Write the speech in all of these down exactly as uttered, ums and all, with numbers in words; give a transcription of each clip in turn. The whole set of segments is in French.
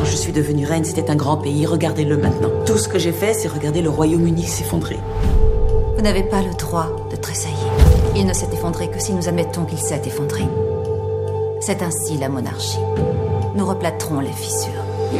je suis devenue reine, c'était un grand pays. Regardez-le maintenant. Tout ce que j'ai fait, c'est regarder le Royaume-Uni s'effondrer. Vous n'avez pas le droit de tressaillir. Il ne s'est effondré que si nous admettons qu'il s'est effondré. C'est ainsi la monarchie. Nous replâtrons les fissures.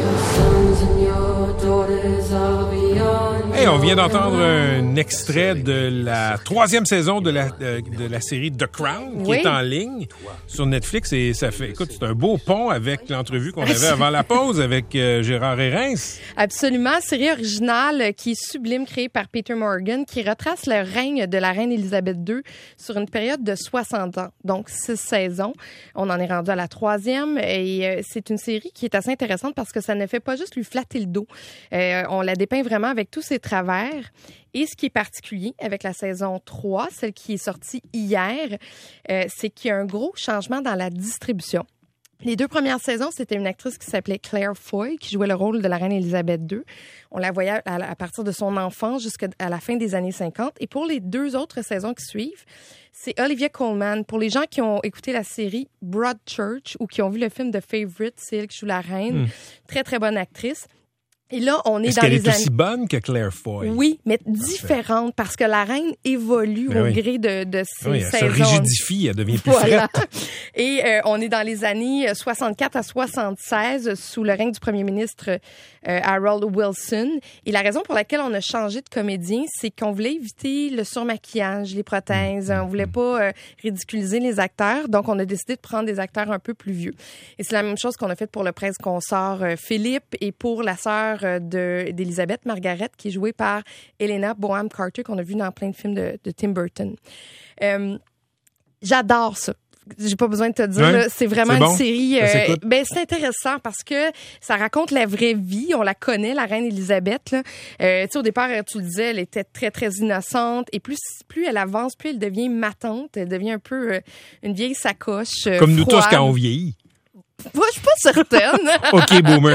Hey, on vient d'entendre un extrait de la troisième saison de la, de, de la série The Crown, qui oui. est en ligne sur Netflix. Et ça fait, écoute, c'est un beau pont avec l'entrevue qu'on avait avant la pause avec euh, Gérard Hérens. Absolument. Série originale qui est sublime, créée par Peter Morgan, qui retrace le règne de la reine Élisabeth deux sur une période de soixante ans. Donc, six saisons. On en est rendu à la troisième. Et euh, c'est une série qui est assez intéressante parce que ça ne fait pas juste lui flatter le dos. Euh, on la dépeint vraiment avec tous ses travers. Et ce qui est particulier avec la saison trois, celle qui est sortie hier, euh, c'est qu'il y a un gros changement dans la distribution. Les deux premières saisons, c'était une actrice qui s'appelait Claire Foy, qui jouait le rôle de la reine Élisabeth deux. On la voyait à, à partir de son enfance jusqu'à la fin des années cinquante. Et pour les deux autres saisons qui suivent, c'est Olivia Colman. Pour les gens qui ont écouté la série Broadchurch ou qui ont vu le film The Favourite, c'est elle qui joue la reine. Mm. Très, très bonne actrice. Et là, on est, est-ce dans qu'elle les est aussi années... bonne que Claire Foy? Oui, mais différente, parce que la reine évolue mais au oui. gré de, de ses oui, saisons. Elle se rigidifie, elle devient plus voilà. frette. Et euh, on est dans les années soixante-quatre à soixante-seize, sous le règne du premier ministre euh, Harold Wilson. Et la raison pour laquelle on a changé de comédien, c'est qu'on voulait éviter le surmaquillage, les prothèses. On voulait pas euh, ridiculiser les acteurs, donc on a décidé de prendre des acteurs un peu plus vieux. Et c'est la même chose qu'on a fait pour le prince consort euh, Philippe et pour la sœur De, d'Élisabeth, Margaret, qui est jouée par Helena Bonham Carter, qu'on a vu dans plein de films de, de Tim Burton. Euh, j'adore ça. J'ai pas besoin de te dire, ouais, là, c'est vraiment c'est bon. Une série. Euh, ben c'est intéressant parce que ça raconte la vraie vie. On la connaît, la reine Élisabeth. Là, euh, tu sais, au départ, tu le disais, elle était très très innocente. Et plus plus elle avance, plus elle devient matante. Elle devient un peu euh, une vieille sacoche. Euh, Comme froide. Nous tous quand on vieillit. Moi, je suis pas certaine. OK, boomer.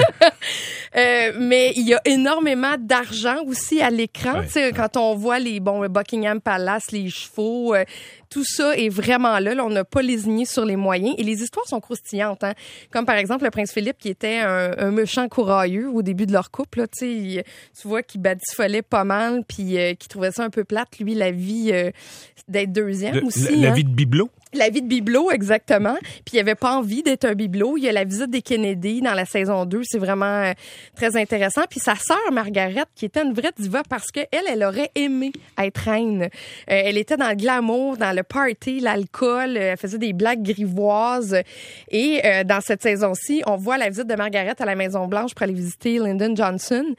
Euh, mais il y a énormément d'argent aussi à l'écran. Ouais, tu sais, ouais. Quand on voit les bon Buckingham Palace, les chevaux, euh, tout ça est vraiment là. Là on n'a pas lésiné sur les moyens. Et les histoires sont croustillantes. Hein? Comme par exemple le prince Philippe qui était un, un méchant courailleux au début de leur couple. Là, il, tu vois qu'il badifolait pas mal puis euh, qu'il trouvait ça un peu plate, lui, la vie euh, d'être deuxième le, aussi. La, la hein? vie de bibelot. La vie de bibelot, exactement. Puis il avait pas envie d'être un bibelot. Il y a la visite des Kennedy dans la saison deux. C'est vraiment euh, très intéressant. Puis sa sœur, Margaret, qui était une vraie diva parce que elle, elle aurait aimé être reine. Euh, elle était dans le glamour, dans le party, l'alcool. Elle faisait des blagues grivoises. Et euh, dans cette saison-ci, on voit la visite de Margaret à la Maison-Blanche pour aller visiter Lyndon Johnson.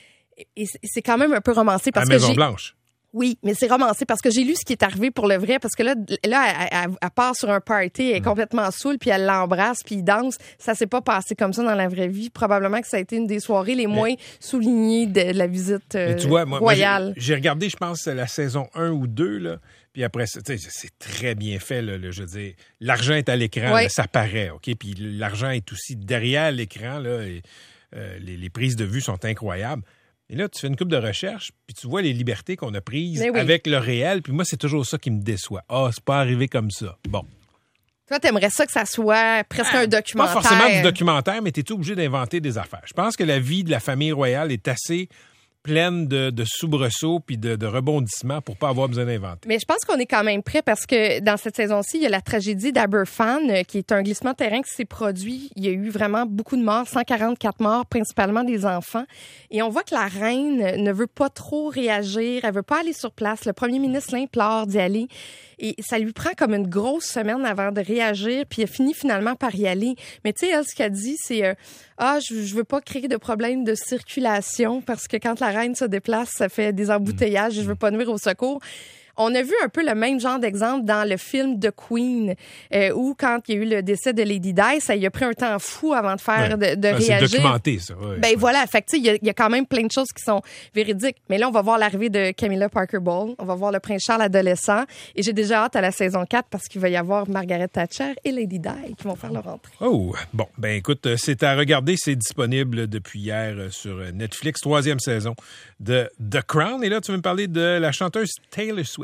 Et c'est quand même un peu romancé parce à la que Maison-Blanche. Oui, mais c'est romancé parce que j'ai lu ce qui est arrivé pour le vrai, parce que là, là elle, elle, elle part sur un party, elle est complètement saoule, puis elle l'embrasse, puis il danse. Ça s'est pas passé comme ça dans la vraie vie. Probablement que ça a été une des soirées les moins mais, soulignées de la visite euh, tu vois, moi, royale. Moi, j'ai, j'ai regardé, je pense, la saison un ou deux, là. Puis après, c'est très bien fait, là, là, je veux dire. L'argent est à l'écran, oui. là, ça paraît, OK? Puis l'argent est aussi derrière l'écran, là. Et, euh, les, les prises de vue sont incroyables. Et là, tu fais une couple de recherches, puis tu vois les libertés qu'on a prises oui. avec le réel. Puis moi, c'est toujours ça qui me déçoit. Ah, oh, c'est pas arrivé comme ça. Bon. Toi, t'aimerais ça que ça soit presque ah, un documentaire. Pas forcément du documentaire, mais t'es obligé d'inventer des affaires. Je pense que la vie de la famille royale est assez pleine de, de soubresauts puis de, de rebondissements pour pas avoir besoin d'inventer. Mais je pense qu'on est quand même prêt parce que dans cette saison-ci, il y a la tragédie d'Aberfan euh, qui est un glissement de terrain qui s'est produit. Il y a eu vraiment beaucoup de morts, cent quarante-quatre morts, principalement des enfants. Et on voit que la reine ne veut pas trop réagir, elle veut pas aller sur place. Le premier ministre l'implore d'y aller. Et ça lui prend comme une grosse semaine avant de réagir, puis elle finit finalement par y aller. Mais tu sais, elle, ce qu'elle dit, c'est euh, « Ah, je, je veux pas créer de problème de circulation parce que quand la reine se déplace, ça fait des embouteillages et je veux pas nuire au secours. » On a vu un peu le même genre d'exemple dans le film The Queen, euh, où quand il y a eu le décès de Lady Di, ça y a pris un temps fou avant de faire, ouais. de, de ouais, réagir. C'est documenté, ça. Ouais, ben ouais. voilà, fait que tu sais, il y a, y a quand même plein de choses qui sont véridiques. Mais là, on va voir l'arrivée de Camilla Parker Bowles, on va voir le prince Charles adolescent, et j'ai déjà hâte à la saison quatre parce qu'il va y avoir Margaret Thatcher et Lady Di qui vont faire leur entrée. Oh, bon, ben écoute, c'est à regarder, c'est disponible depuis hier sur Netflix, troisième saison de The Crown. Et là, tu veux me parler de la chanteuse Taylor Swift.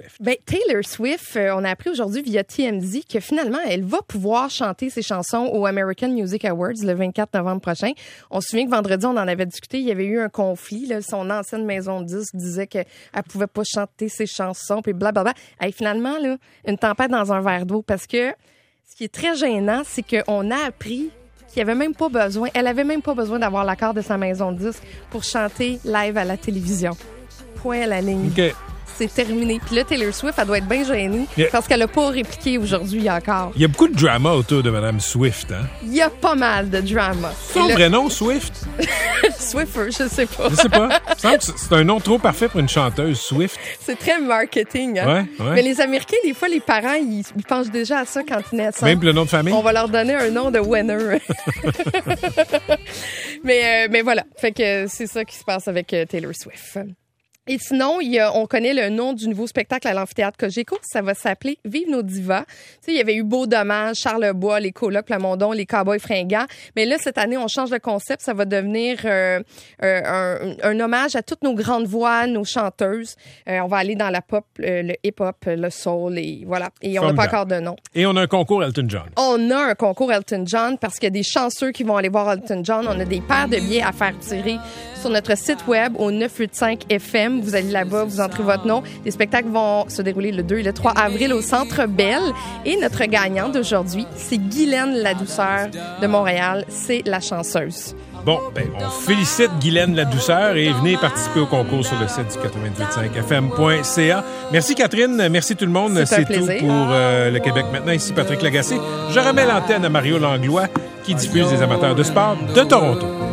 Swift? Ben, Taylor Swift, euh, on a appris aujourd'hui via T M Z que finalement, elle va pouvoir chanter ses chansons aux American Music Awards le vingt-quatre novembre prochain. On se souvient que vendredi, on en avait discuté. Il y avait eu un conflit. Là, son ancienne maison de disques disait qu'elle pouvait pas chanter ses chansons, puis blablabla. Et finalement, là, une tempête dans un verre d'eau, parce que ce qui est très gênant, c'est qu'on a appris qu'il avait même pas besoin, elle avait même pas besoin d'avoir l'accord de sa maison de disques pour chanter live à la télévision. Point à la ligne. OK. C'est terminé. Puis là, Taylor Swift, elle doit être bien gênée yeah. parce qu'elle n'a pas répliqué aujourd'hui encore. Il y a beaucoup de drama autour de Mme Swift, hein? Il y a pas mal de drama. Son vrai nom, Swift? Swiffer, je sais pas. Je sais pas. Il me semble que c'est un nom trop parfait pour une chanteuse, Swift. C'est très marketing, hein? Ouais, ouais. Mais les Américains, des fois, les parents, ils, ils pensent déjà à ça quand ils naissent. Même le nom de famille? On va leur donner un nom de winner. mais, euh, mais voilà. Fait que c'est ça qui se passe avec euh, Taylor Swift. Et sinon, il y a, on connaît le nom du nouveau spectacle à l'amphithéâtre Cogeco. Ça va s'appeler Vive nos divas. Tu sais, il y avait eu Beau Dommage, Charlebois, les Colocs, Plamondon, les Cowboys fringants. Mais là, cette année, on change de concept. Ça va devenir euh, euh, un, un hommage à toutes nos grandes voix, nos chanteuses. Euh, on va aller dans la pop, euh, le hip-hop, le soul, et voilà. Et on n'a pas encore de nom. Et on a un concours Elton John. On a un concours Elton John parce qu'il y a des chanceux qui vont aller voir Elton John. On a des paires de billets à faire tirer sur notre site web au neuf huit cinq F M. Vous allez là-bas, vous entrez votre nom. Les spectacles vont se dérouler le deux et le trois avril au Centre Bell. Et notre gagnante d'aujourd'hui, c'est Guylaine Ladouceur de Montréal. C'est la chanceuse. Bon, ben, on félicite Guylaine Ladouceur et venez participer au concours sur le site du quatre-vingt-huit virgule cinq F M point C A. Merci Catherine, merci tout le monde. C'est, C'est tout pour euh, le Québec maintenant. Ici Patrick Lagacé. Je remets l'antenne à Mario Langlois qui diffuse les amateurs de sport de Toronto.